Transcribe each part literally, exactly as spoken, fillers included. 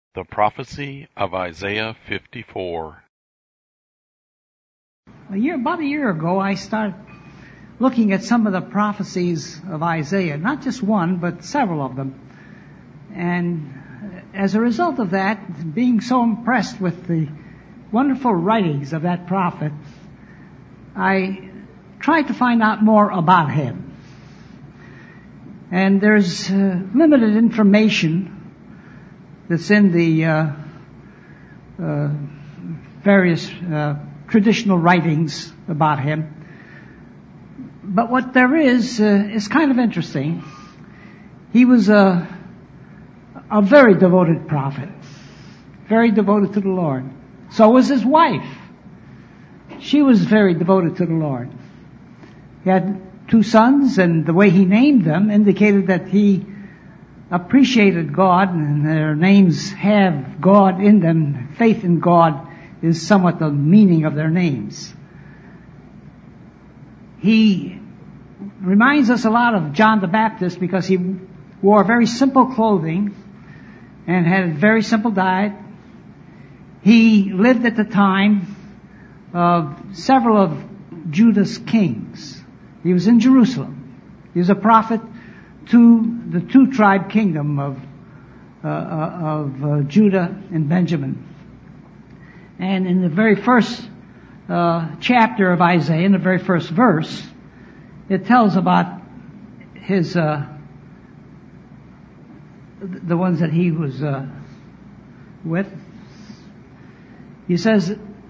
The Prophecy of Isaiah fifty-four. A year, about a year ago, I started looking at some of the prophecies of Isaiah, not just one, but several of them. And as a result of that, being so impressed with the wonderful writings of that prophet, I tried to find out more about him. And there's uh, limited information that's in the uh, uh, various uh, traditional writings about him. But what there is uh, is kind of interesting. He was a, a very devoted prophet, very devoted to the Lord. So was his wife. She was very devoted to the Lord. He had two sons, and the way he named them indicated that he appreciated God, and their names have God in them. Faith in God is somewhat the meaning of their names. He reminds us a lot of John the Baptist because he wore very simple clothing and had a very simple diet. He lived at the time of several of Judah's kings. He was in Jerusalem. He was a prophet to the two-tribe kingdom of uh, of uh, Judah and Benjamin. And in the very first uh, chapter of Isaiah, in the very first verse, it tells about his uh, the ones that he was uh, with. He says,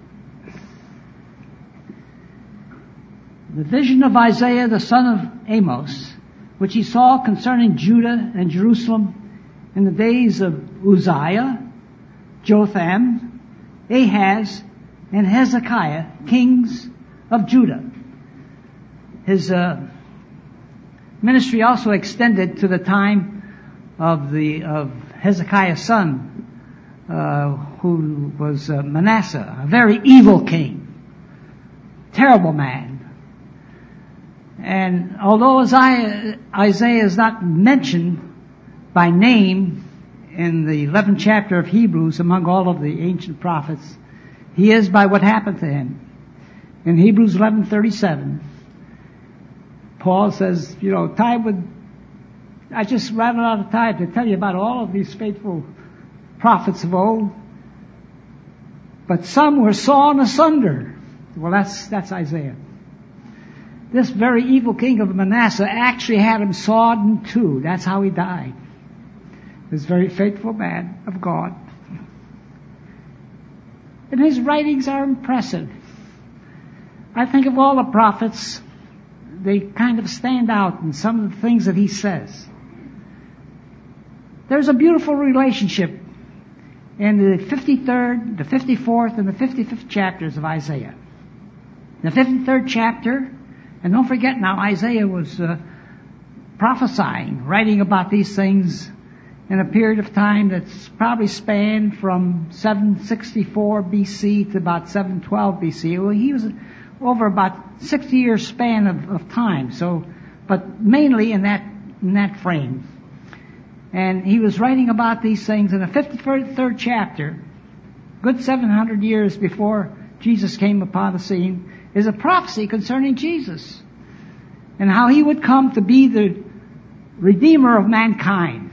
the vision of Isaiah the son of Amos, which he saw concerning Judah and Jerusalem in the days of Uzziah, Jotham, Ahaz, and Hezekiah, kings of Judah. His uh, ministry also extended to the time of the of Hezekiah's son, uh, who was uh, Manasseh, a very evil king, terrible man. And although Isaiah, Isaiah is not mentioned by name in the eleventh chapter of Hebrews among all of the ancient prophets, he is by what happened to him. In Hebrews eleven thirty-seven, Paul says, you know, time would, I just ran out of time to tell you about all of these faithful prophets of old, but some were sawn asunder. Well, that's, that's Isaiah. This very evil king of Manasseh actually had him sawed in two. That's how he died. This very faithful man of God. And his writings are impressive. I think of all the prophets, they kind of stand out in some of the things that he says. There's a beautiful relationship in the fifty-third, the fifty-fourth, and the fifty-fifth chapters of Isaiah. The fifty-third chapter, and don't forget now, Isaiah was uh, prophesying, writing about these things in a period of time that's probably spanned from seven sixty-four B C to about seven twelve B C. Well, he was over about sixty year span of, of time. So, but mainly in that in that frame. And he was writing about these things in the fifty-third chapter, good seven hundred years before Jesus came upon the scene, is a prophecy concerning Jesus and how he would come to be the Redeemer of mankind.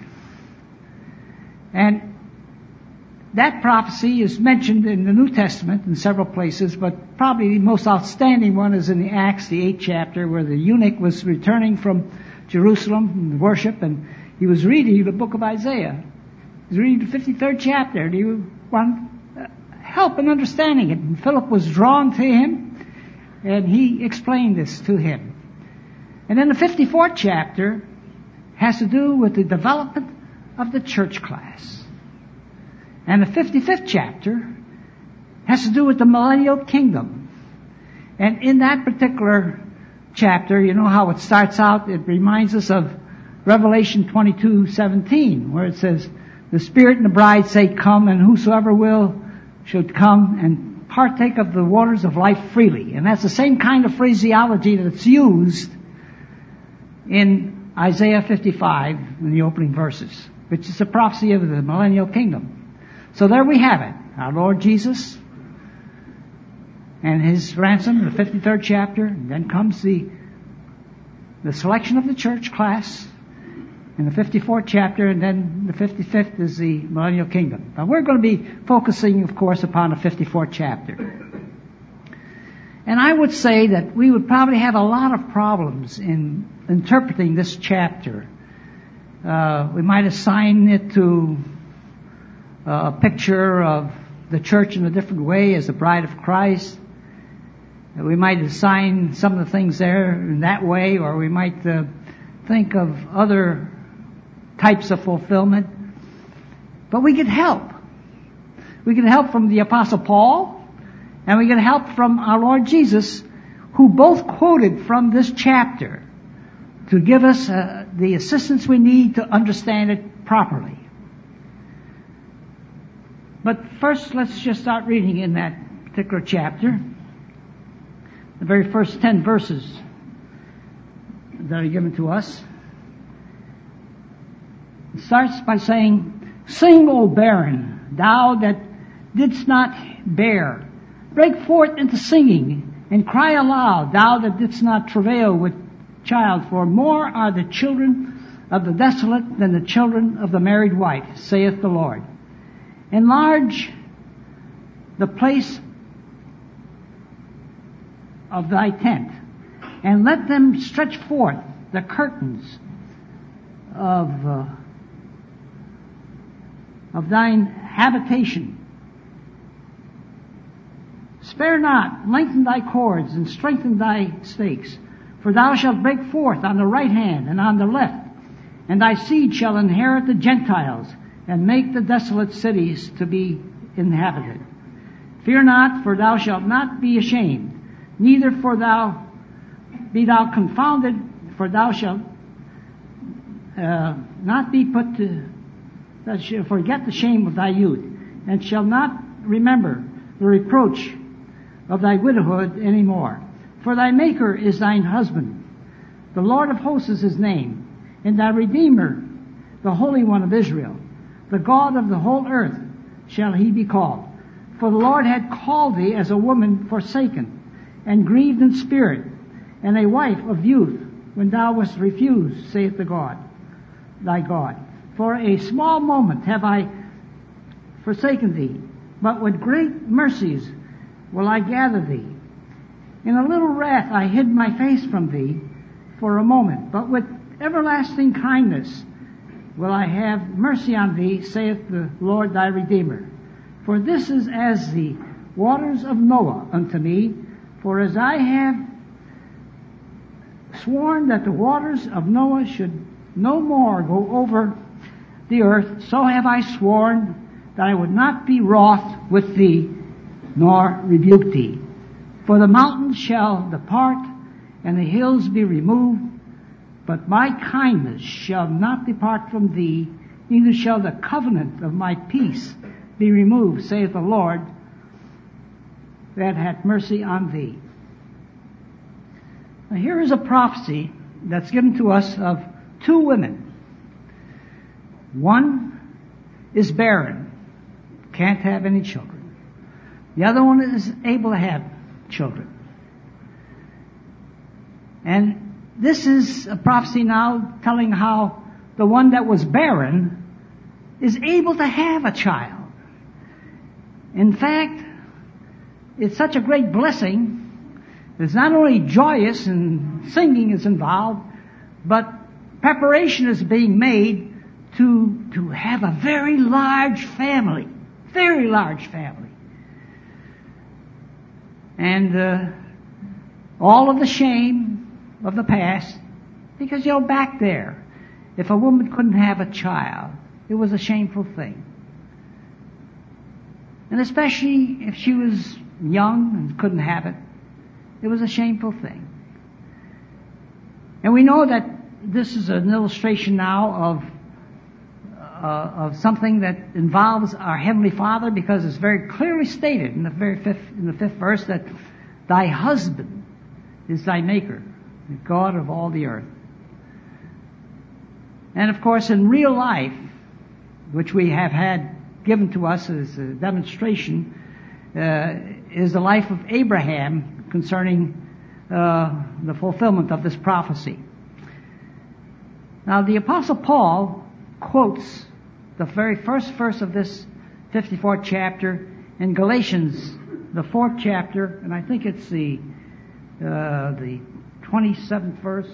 And that prophecy is mentioned in the New Testament in several places, but probably the most outstanding one is in the Acts, the eighth chapter, where the eunuch was returning from Jerusalem and worship, and he was reading the book of Isaiah. He was reading the fifty-third chapter, and he wanted help in understanding it. And Philip was drawn to him, and he explained this to him. And then the fifty-fourth chapter has to do with the development of the church class. And the fifty-fifth chapter has to do with the millennial kingdom. And in that particular chapter, you know how it starts out? It reminds us of Revelation twenty-two seventeen, where it says, the Spirit and the bride say, come, and whosoever will should come and partake of the waters of life freely. And that's the same kind of phraseology that's used in Isaiah fifty-five in the opening verses, which is a prophecy of the millennial kingdom. So there we have it. Our Lord Jesus and His ransom, the fifty-third chapter. And then comes the the selection of the church class in the fifty-fourth chapter, and then the fifty-fifth is the millennial kingdom. Now we're going to be focusing, of course, upon the fifty-fourth chapter. And I would say that we would probably have a lot of problems in interpreting this chapter. Uh, we might assign it to uh, a picture of the church in a different way as the bride of Christ. We might assign some of the things there in that way, or we might uh, think of other types of fulfillment. But we get help. We get help from the Apostle Paul, and we get help from our Lord Jesus, who both quoted from this chapter to give us uh, the assistance we need to understand it properly. But first, let's just start reading in that particular chapter. The very first ten verses that are given to us. It starts by saying, "Sing, O barren, thou that didst not bear. Break forth into singing, and cry aloud, thou that didst not travail with child. For more are the children of the desolate than the children of the married wife, saith the Lord. Enlarge the place of thy tent, and let them stretch forth the curtains of uh, of thine habitation. Spare not, lengthen thy cords, and strengthen thy stakes. For thou shalt break forth on the right hand and on the left, and thy seed shall inherit the Gentiles, and make the desolate cities to be inhabited. Fear not, for thou shalt not be ashamed, neither for thou be thou confounded, for thou shalt uh, not be put to, that shall forget the shame of thy youth, and shall not remember the reproach of thy widowhood any more. For thy Maker is thine husband, the Lord of hosts is his name, and thy Redeemer, the Holy One of Israel. The God of the whole earth shall he be called. For the Lord had called thee as a woman forsaken, and grieved in spirit, and a wife of youth, when thou wast refused, saith the God, thy God. For a small moment have I forsaken thee, but with great mercies will I gather thee. In a little wrath I hid my face from thee for a moment, but with everlasting kindness will I have mercy on thee, saith the Lord thy Redeemer. For this is as the waters of Noah unto me, for as I have sworn that the waters of Noah should no more go over the earth, so have I sworn that I would not be wroth with thee, nor rebuke thee. For the mountains shall depart, and the hills be removed, but my kindness shall not depart from thee, neither shall the covenant of my peace be removed, saith the Lord, that hath mercy on thee." Now here is a prophecy that's given to us of two women. One is barren, can't have any children. The other one is able to have children. And this is a prophecy now telling how the one that was barren is able to have a child. In fact, it's such a great blessing. It's not only joyous and singing is involved, but preparation is being made to, to have a very large family. Very large family. And uh, all of the shame of the past, because, you know, back there, if a woman couldn't have a child, it was a shameful thing. And especially if she was young and couldn't have it, it was a shameful thing. And we know that this is an illustration now of uh, of something that involves our Heavenly Father, because it's very clearly stated in the very fifth in the fifth verse that thy husband is thy Maker, the God of all the earth. And of course, in real life, which we have had given to us as a demonstration uh, is the life of Abraham concerning uh, the fulfillment of this prophecy. Now, the Apostle Paul quotes the very first verse of this fifty-fourth chapter in Galatians, the fourth chapter, and I think it's the uh, the twenty-seventh verse.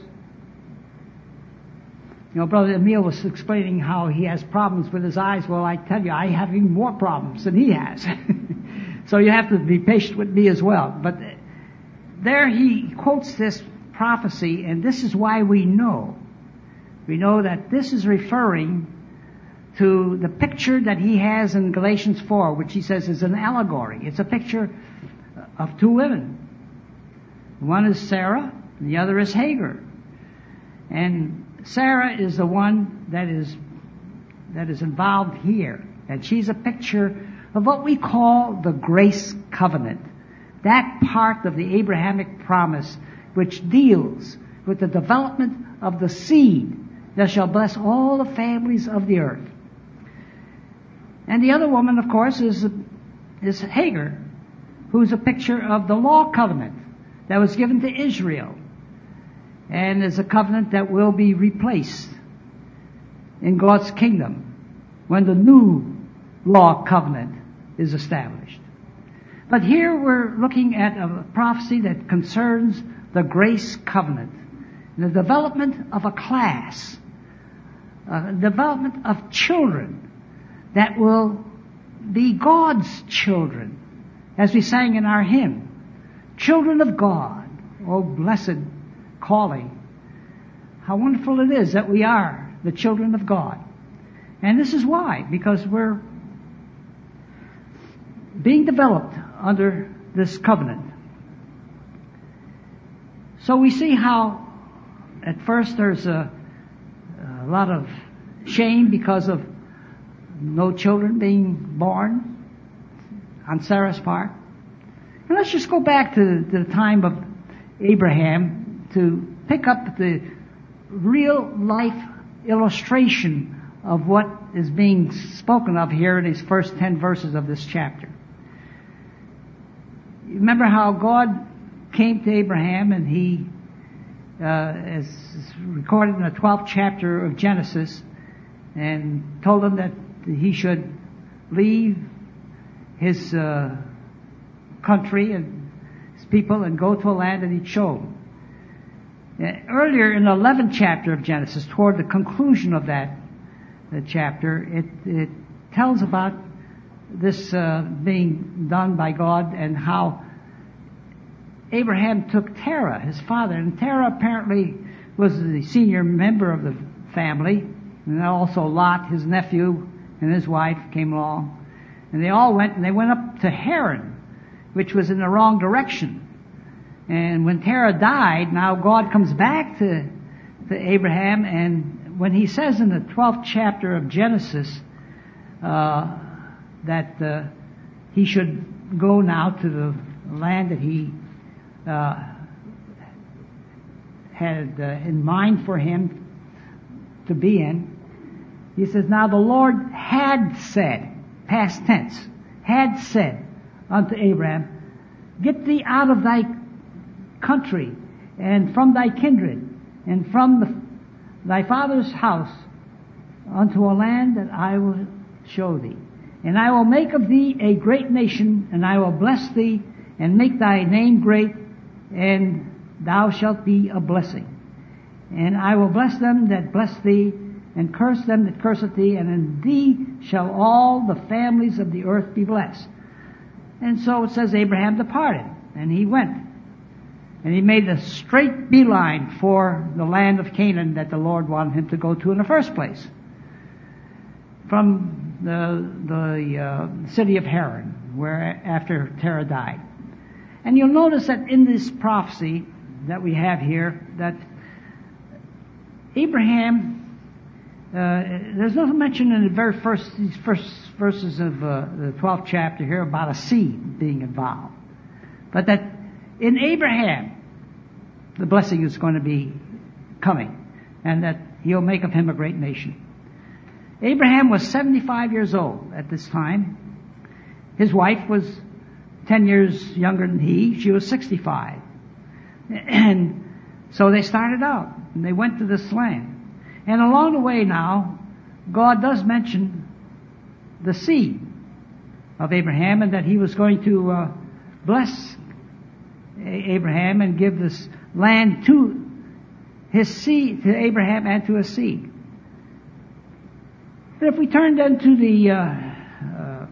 You know, Brother Emil was explaining how he has problems with his eyes. Well, I tell you, I have even more problems than he has. So you have to be patient with me as well. But there he quotes this prophecy, and this is why we know. We know that this is referring to the picture that he has in Galatians four, which he says is an allegory. It's a picture of two women. One is Sarah, and the other is Hagar. And Sarah is the one that is that is involved here. And she's a picture of what we call the grace covenant. That part of the Abrahamic promise which deals with the development of the seed that shall bless all the families of the earth. And the other woman, of course, is, is Hagar, who's a picture of the law covenant that was given to Israel, and is a covenant that will be replaced in God's kingdom when the new law covenant is established. But here we're looking at a prophecy that concerns the grace covenant, the development of a class, uh, development of children that will be God's children, as we sang in our hymn, children of God, oh blessed calling. How wonderful it is that we are the children of God. And this is why, because we're being developed under this covenant. So we see how at first there's a, a lot of shame because of no children being born on Sarah's part. And let's just go back to, to the time of Abraham to pick up the real life illustration of what is being spoken of here in these first ten verses of this chapter. Remember how God came to Abraham, and he, uh, as recorded in the twelfth chapter of Genesis, and told him that he should leave his uh, country and his people and go to a land that he'd shown. Uh, earlier in the eleventh chapter of Genesis, toward the conclusion of that uh, chapter, it, it tells about this uh, being done by God and how Abraham took Terah, his father, and Terah apparently was the senior member of the family, and also Lot, his nephew, and his wife came along, and they all went, and they went up to Haran, which was in the wrong direction. And when Terah died, now God comes back to, to Abraham, and when he says in the twelfth chapter of Genesis uh, that uh, he should go now to the land that he uh, had uh, in mind for him to be in, he says, now the Lord had said, past tense, had said unto Abraham, get thee out of thy country and from thy kindred and from the, thy father's house unto a land that I will show thee. And I will make of thee a great nation, and I will bless thee and make thy name great, and thou shalt be a blessing. And I will bless them that bless thee, and curse them that curseth thee, and in thee shall all the families of the earth be blessed. And so it says Abraham departed, and he went. And he made a straight beeline for the land of Canaan that the Lord wanted him to go to in the first place, from the, the uh, city of Haran, where after Terah died. And you'll notice that in this prophecy that we have here, that Abraham, uh, there's no mention in the very first, these first verses of uh, the twelfth chapter here about a seed being involved. But that in Abraham, the blessing is going to be coming, and that he'll make of him a great nation. Abraham was seventy-five years old at this time. His wife was ten years younger than he. She was sixty-five. And so they started out, and they went to this land. And along the way now, God does mention the seed of Abraham, and that he was going to uh, bless Abraham and give this land to his seed, to Abraham and to his seed. But if we turn then to the uh, uh,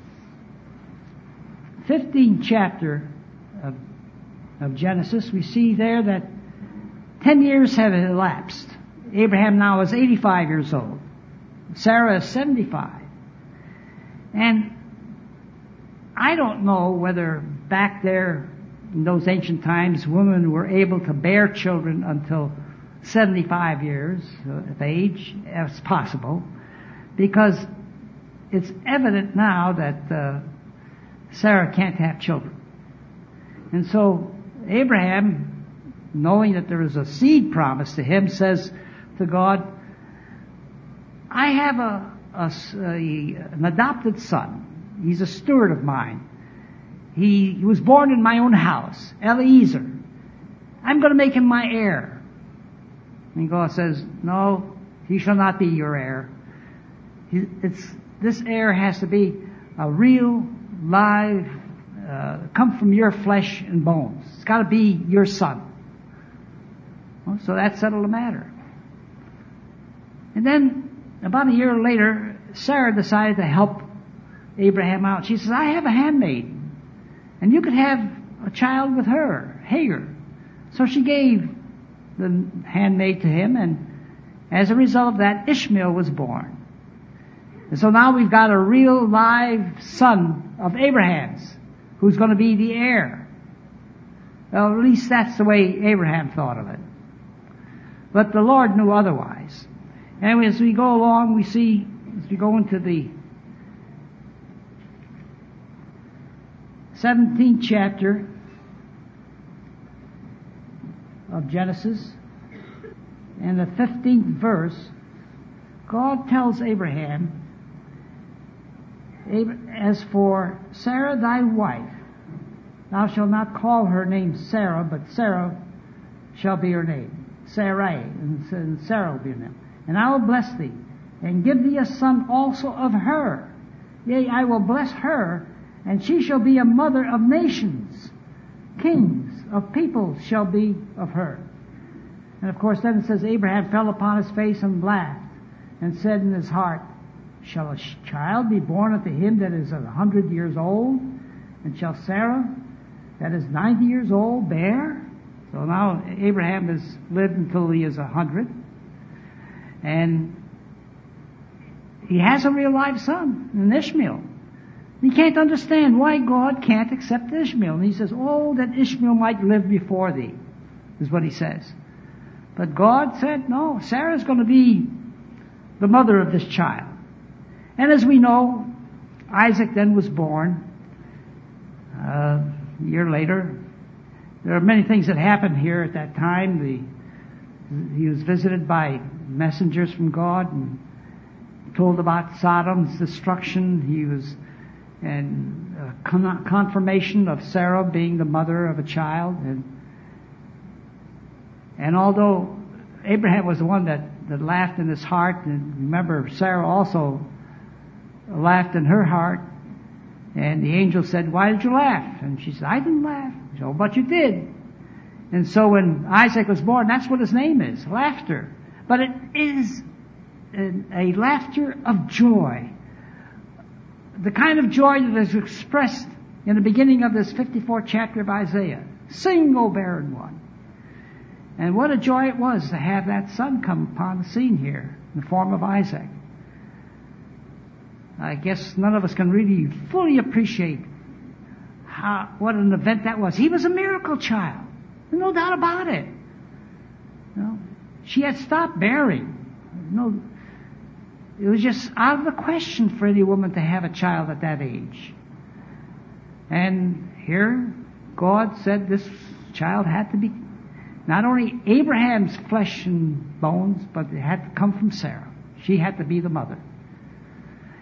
fifteenth chapter of, of Genesis, we see there that ten years have elapsed. Abraham now is eighty-five years old. Sarah is seventy-five. And I don't know whether back there in those ancient times women were able to bear children until seventy-five years of age, as possible, because it's evident now that uh, Sarah can't have children. And so Abraham, knowing that there is a seed promised to him, says to God, I have a, a, a an adopted son. He's a steward of mine. He, he was born in my own house, Eliezer. I'm going to make him my heir. And God says, no, he shall not be your heir. He, it's, this heir has to be a real, live, uh, come from your flesh and bones. It's got to be your son. Well, so that settled the matter. And then, about a year later, Sarah decided to help Abraham out. She says, I have a handmaid, and you could have a child with her, Hagar. So she gave the handmaid to him, and as a result of that, Ishmael was born. And so now we've got a real live son of Abraham's, who's going to be the heir. Well, at least that's the way Abraham thought of it. But the Lord knew otherwise. And as we go along, we see, as we go into the seventeenth chapter of Genesis, and the fifteenth verse, God tells Abraham, as for Sarah thy wife, thou shalt not call her name Sarah, but Sarah shall be her name. Sarai, and Sarah will be her name. And I will bless thee, and give thee a son also of her. Yea, I will bless her, and she shall be a mother of nations. Kings of peoples shall be of her. And of course then it says, Abraham fell upon his face and laughed, and said in his heart, shall a child be born unto him that is a hundred years old? And shall Sarah, that is ninety years old, bear? So now Abraham has lived until he is a hundred. And he has a real live son, an Ishmael. He can't understand why God can't accept Ishmael. And he says, oh, that Ishmael might live before thee, is what he says. But God said, no, Sarah's going to be the mother of this child. And as we know, Isaac then was born uh, a year later. There are many things that happened here at that time. The, he was visited by messengers from God and told about Sodom's destruction. He was and uh, con- confirmation of Sarah being the mother of a child. And and although Abraham was the one that, that laughed in his heart, and remember Sarah also laughed in her heart, and the angel said, why did you laugh? And she said, I didn't laugh. He said, oh, but you did. And so when Isaac was born, that's what his name is, laughter. But it is a, a laughter of joy. The kind of joy that is expressed in the beginning of this fifty-fourth chapter of Isaiah. Sing, O barren one. And what a joy it was to have that son come upon the scene here in the form of Isaac. I guess none of us can really fully appreciate how, what an event that was. He was a miracle child. There's no doubt about it. You know, she had stopped bearing. No, it was just out of the question for any woman to have a child at that age. And here, God said this child had to be not only Abraham's flesh and bones, but it had to come from Sarah. She had to be the mother.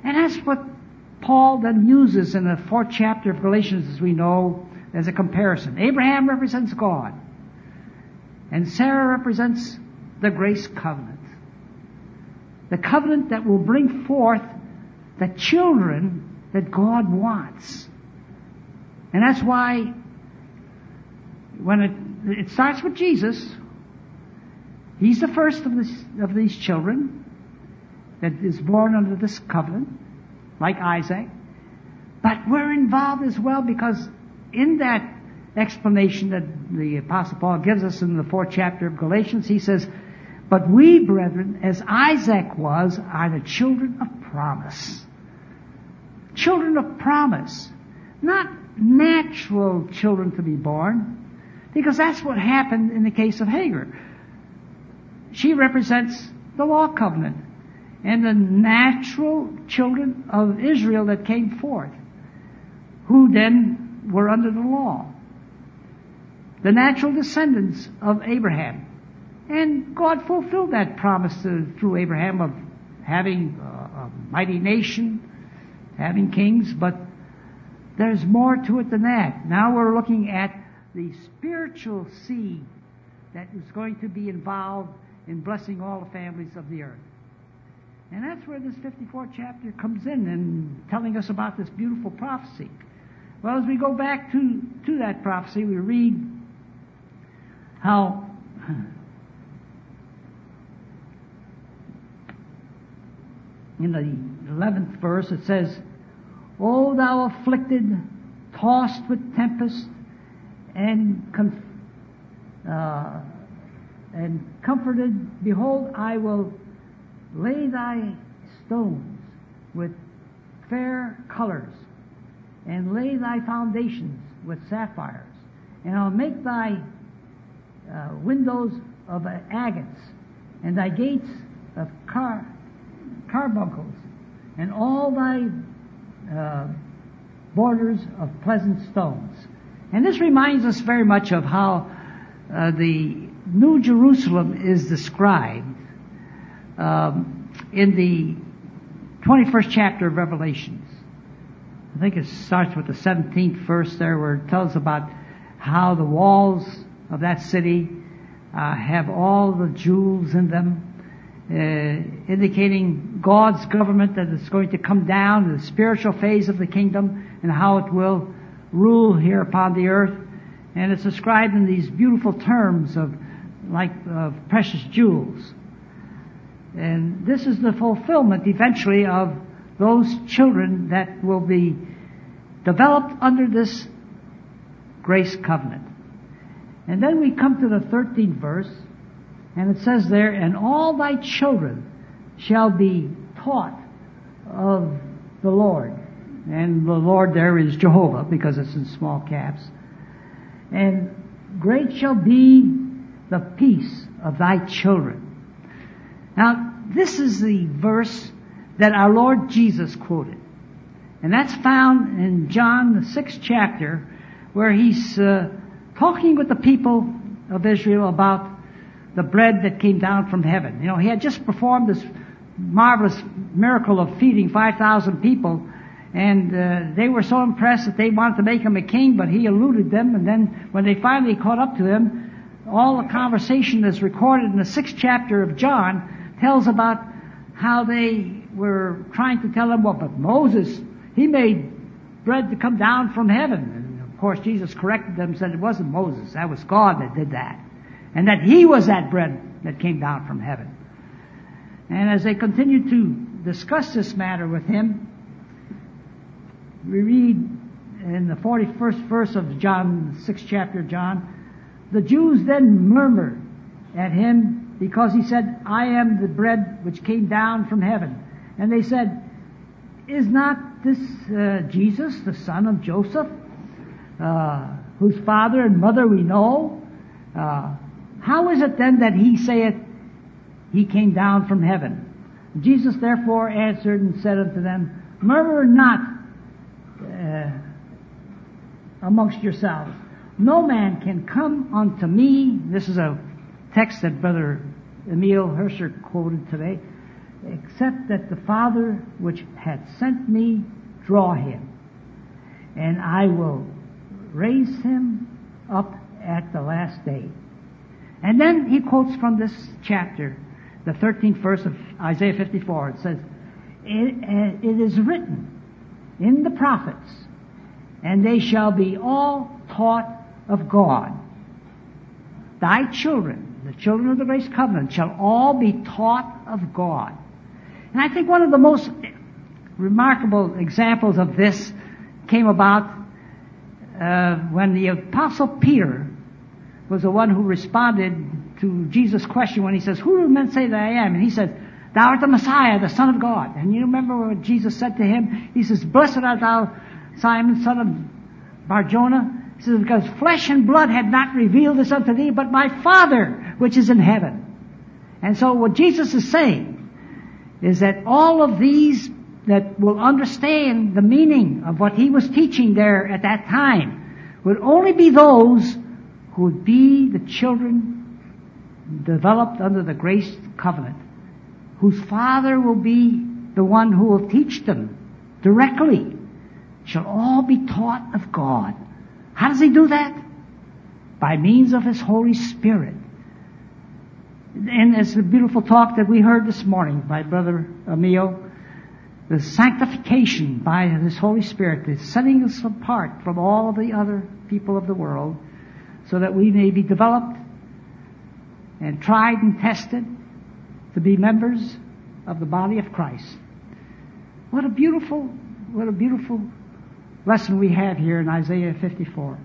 And that's what Paul then uses in the fourth chapter of Galatians, as we know, as a comparison. Abraham represents God, and Sarah represents the grace covenant. The covenant that will bring forth the children that God wants. And that's why when it, it starts with Jesus, He's the first of, this, of these children that is born under this covenant, like Isaac. But we're involved as well, because in that explanation that the Apostle Paul gives us in the fourth chapter of Galatians, he says, "But we, brethren, as Isaac was, are the children of promise." Children of promise. Not natural children to be born, because that's what happened in the case of Hagar. She represents the law covenant and the natural children of Israel that came forth, who then were under the law. The natural descendants of Abraham. And God fulfilled that promise to, through Abraham of having a, a mighty nation, having kings, but there's more to it than that. Now we're looking at the spiritual seed that is going to be involved in blessing all the families of the earth. And that's where this fifty-fourth chapter comes in and telling us about this beautiful prophecy. Well, as we go back to, to that prophecy, we read how in the eleventh verse it says, "O thou afflicted, tossed with tempest, and conf- uh, and comforted, behold, I will lay thy stones with fair colors, and lay thy foundations with sapphires, and I'll make thy uh, windows of agates, and thy gates of car carbuncles, and all thy uh, borders of pleasant stones." And this reminds us very much of how uh, the New Jerusalem is described um, in the twenty-first chapter of Revelations. I think it starts with the seventeenth verse there, where it tells about how the walls of that city uh, have all the jewels in them, uh, indicating God's government that is going to come down, the spiritual phase of the kingdom, and how it will rule here upon the earth. And it's described in these beautiful terms of like of precious jewels. And this is the fulfillment eventually of those children that will be developed under this grace covenant. And then we come to the thirteenth verse, and it says there, "And all thy children shall be taught of the Lord." And the Lord there is Jehovah, because it's in small caps. "And great shall be the peace of thy children." Now, this is the verse that our Lord Jesus quoted. And that's found in John, the sixth chapter, where he's uh, talking with the people of Israel about the bread that came down from heaven. You know, he had just performed this marvelous miracle of feeding five thousand people, and uh, they were so impressed that they wanted to make him a king, but he eluded them. And then when they finally caught up to him, all the conversation that's recorded in the sixth chapter of John tells about how they were trying to tell him, well, but Moses, he made bread to come down from heaven. And of course Jesus corrected them and said it wasn't Moses, that was God that did that. And that he was that bread that came down from heaven. And as they continued to discuss this matter with him, we read in the forty-first verse of John, sixth chapter of John, "The Jews then murmured at him because he said, I am the bread which came down from heaven. And they said, Is not this uh, Jesus, the son of Joseph, uh, whose father and mother we know? Uh, how is it then that he saith, he came down from heaven? Jesus therefore answered and said unto them, Murmur not uh, amongst yourselves. No man can come unto me. This is a text that Brother Emil Herscher quoted today. except that the Father which hath sent me draw him, and I will raise him up at the last day. And then he quotes from this chapter, the thirteenth verse of Isaiah fifty-four. It says, it, it is written in the prophets, and they shall be all taught of God. Thy children, the children of the grace covenant, shall all be taught of God. And I think one of the most remarkable examples of this came about uh, when the Apostle Peter was the one who responded to Jesus' question when he says, "Who do men say that I am?" And he said, "Thou art the Messiah, the Son of God." And you remember what Jesus said to him? He says, "Blessed art thou, Simon, son of Bar-Jonah." He says, "Because flesh and blood had not revealed this unto thee, but my Father which is in heaven." And so what Jesus is saying is that all of these that will understand the meaning of what he was teaching there at that time would only be those who would be the children developed under the grace covenant, whose Father will be the one who will teach them directly, shall all be taught of God. How does he do that? By means of his Holy Spirit. And it's a beautiful talk that we heard this morning by Brother Emil. The sanctification by his Holy Spirit is setting us apart from all of the other people of the world so that we may be developed and tried and tested to be members of the body of Christ. What a beautiful, what a beautiful lesson we have here in Isaiah fifty-four.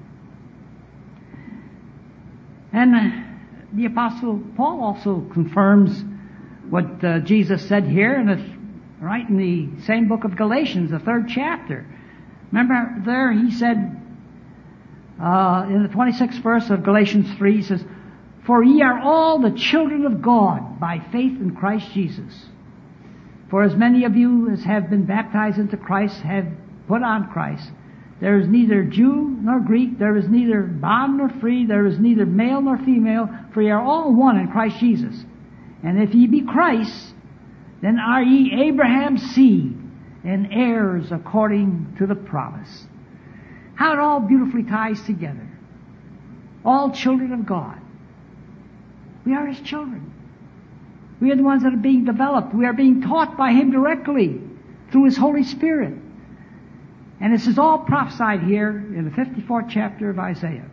And uh, the Apostle Paul also confirms what uh, Jesus said here, and it's right in the same book of Galatians, the third chapter. Remember there he said, uh, in the twenty-sixth verse of Galatians three, he says, "For ye are all the children of God by faith in Christ Jesus. For as many of you as have been baptized into Christ have put on Christ. There is neither Jew nor Greek, there is neither bond nor free, there is neither male nor female, for ye are all one in Christ Jesus. And if ye be Christ, then are ye Abraham's seed, and heirs according to the promise." How it all beautifully ties together. All children of God. We are his children. We are the ones that are being developed. We are being taught by him directly through his Holy Spirit. And this is all prophesied here in the fifty-fourth chapter of Isaiah.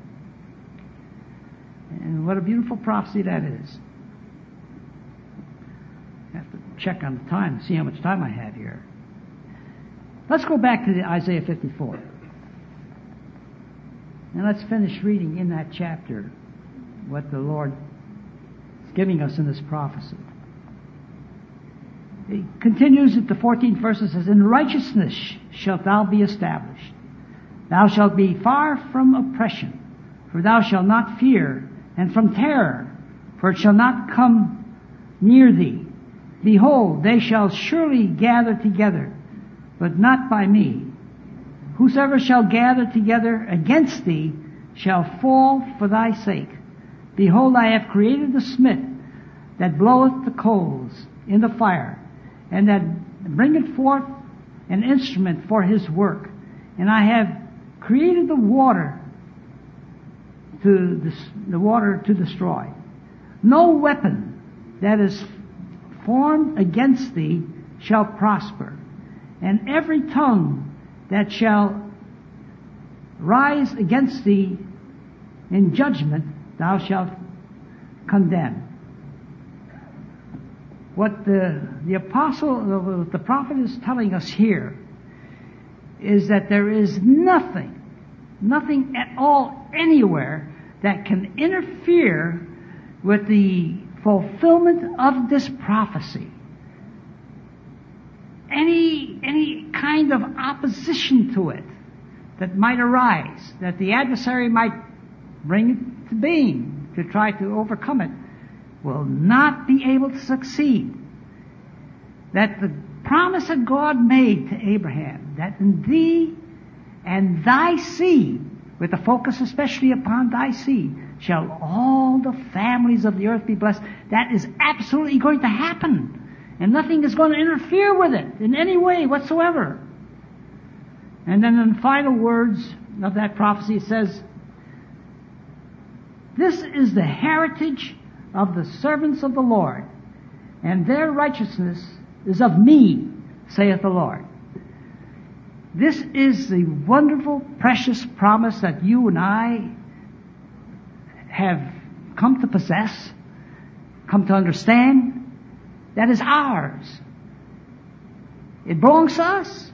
And what a beautiful prophecy that is. I have to check on the time, see how much time I have here. Let's go back to the Isaiah fifty-four. And let's finish reading in that chapter what the Lord is giving us in this prophecy. He continues at the fourteenth verse and says, "In righteousness shalt thou be established. Thou shalt be far from oppression, for thou shalt not fear, and from terror, for it shall not come near thee. Behold, they shall surely gather together, but not by me. Whosoever shall gather together against thee shall fall for thy sake. Behold, I have created the smith that bloweth the coals in the fire, and that bringeth forth an instrument for his work. And I have created the water to the, the water to destroy. No weapon that is formed against thee shall prosper, and every tongue that shall rise against thee in judgment thou shalt condemn." What the, the apostle, the prophet is telling us here is that there is nothing, nothing at all anywhere that can interfere with the fulfillment of this prophecy. Any, any kind of opposition to it that might arise, that the adversary might bring it to being to try to overcome it, will not be able to succeed. That the promise that God made to Abraham, that in thee and thy seed, with a focus especially upon thy seed, shall all the families of the earth be blessed, that is absolutely going to happen. And nothing is going to interfere with it in any way whatsoever. And then in the final words of that prophecy it says, "This is the heritage of the servants of the Lord, and their righteousness is of me, saith the Lord." This is the wonderful, precious promise that you and I have come to possess, come to understand, that is ours. It belongs to us.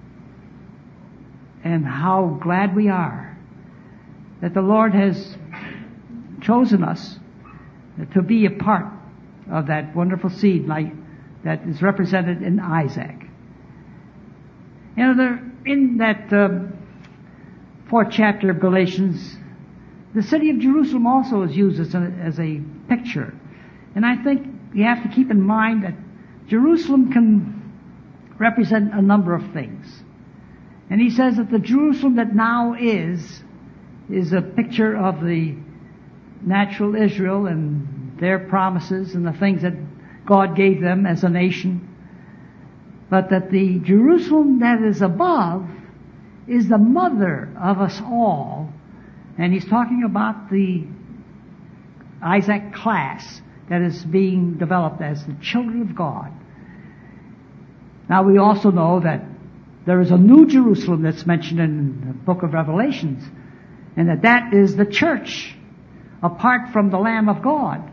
And how glad we are that the Lord has chosen us to be a part of that wonderful seed like that is represented in Isaac. You know, there, in that uh, fourth chapter of Galatians, the city of Jerusalem also is used as a, as a picture. And I think you have to keep in mind that Jerusalem can represent a number of things. And he says that the Jerusalem that now is, is a picture of the natural Israel and their promises and the things that God gave them as a nation. But that the Jerusalem that is above is the mother of us all. And he's talking about the Isaac class that is being developed as the children of God. Now we also know that there is a new Jerusalem that's mentioned in the book of Revelations, and that that is the church, apart from the Lamb of God.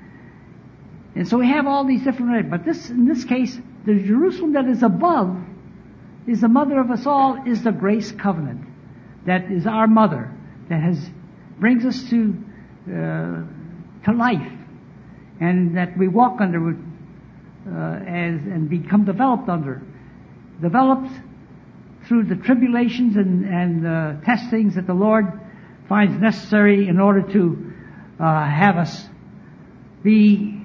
And so we have all these different, but this, in this case, the Jerusalem that is above is the mother of us all, is the grace covenant. That is our mother, that has, brings us to, uh, to life, and that we walk under, uh, as, and become developed under. Developed through the tribulations and, and uh, testings that the Lord finds necessary in order to uh, have us be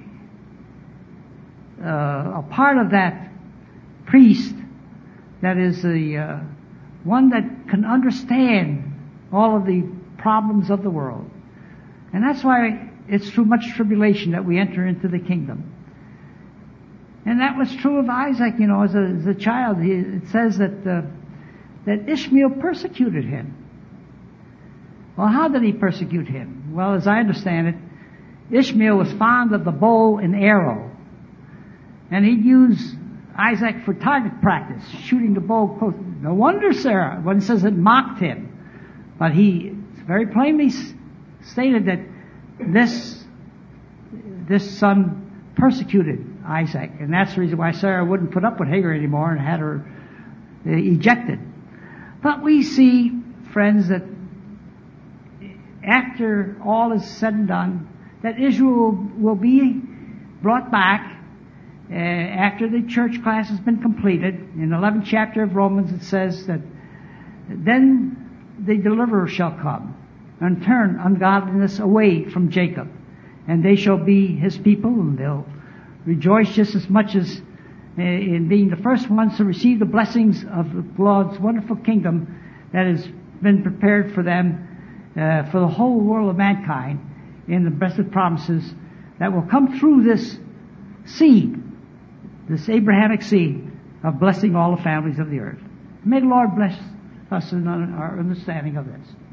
uh, a part of that priest that is the uh, one that can understand all of the problems of the world. And that's why it's through much tribulation that we enter into the kingdom. And that was true of Isaac, you know, as a, as a child. He, it says that uh, that Ishmael persecuted him. Well, how did he persecute him? Well, as I understand it, Ishmael was fond of the bow and arrow. And he'd use Isaac for target practice, shooting the bow close. No wonder Sarah, when it says it mocked him. But he very plainly stated that this, this son persecuted Isaac. And that's the reason why Sarah wouldn't put up with Hagar anymore and had her uh, ejected. But we see, friends, that after all is said and done, that Israel will be brought back uh, after the church class has been completed. In the eleventh chapter of Romans it says that then the deliverer shall come and turn ungodliness away from Jacob, and they shall be his people, and they'll rejoice just as much as uh, in being the first ones to receive the blessings of God's wonderful kingdom that has been prepared for them, uh, for the whole world of mankind, in the blessed promises that will come through this seed, this Abrahamic seed of blessing all the families of the earth. May the Lord bless us in our understanding of this.